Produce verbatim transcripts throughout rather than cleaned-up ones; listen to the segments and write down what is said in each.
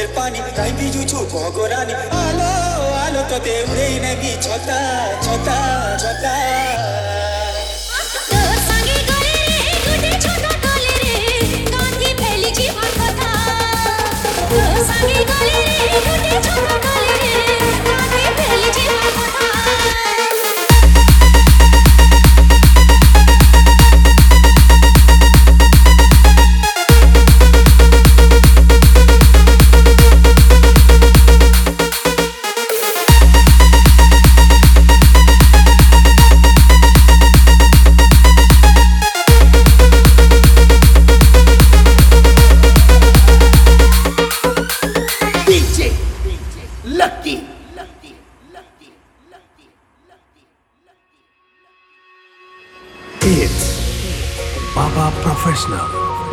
চোখের পানি তাই বিজুছু ভগরানি আলো আলো তো দেউরেই নেবি ছতা ছতা ছতা Lucky, lucky, lucky, lucky, lucky, lucky. It's Baba Professional.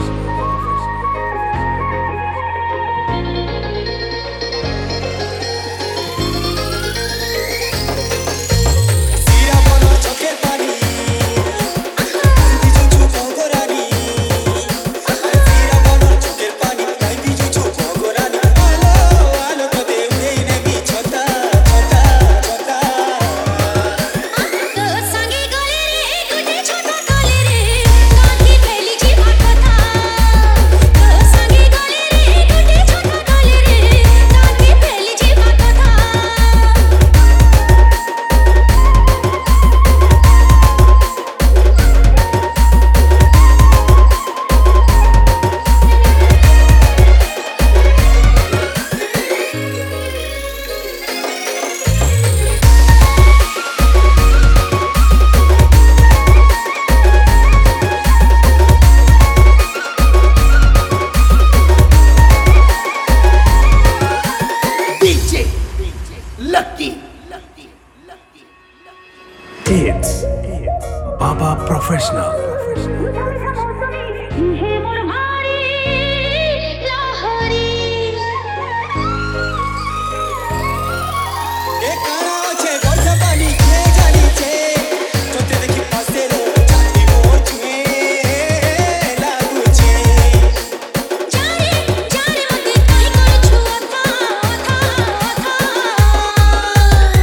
Lucky, lucky, lucky, lucky. It's Baba Professional.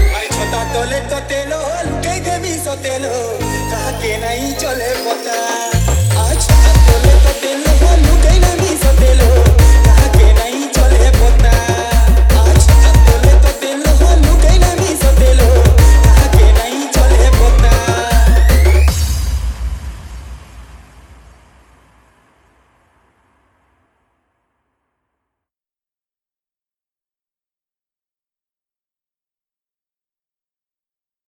Telo, que de mi sotelo, que no hay chole pota.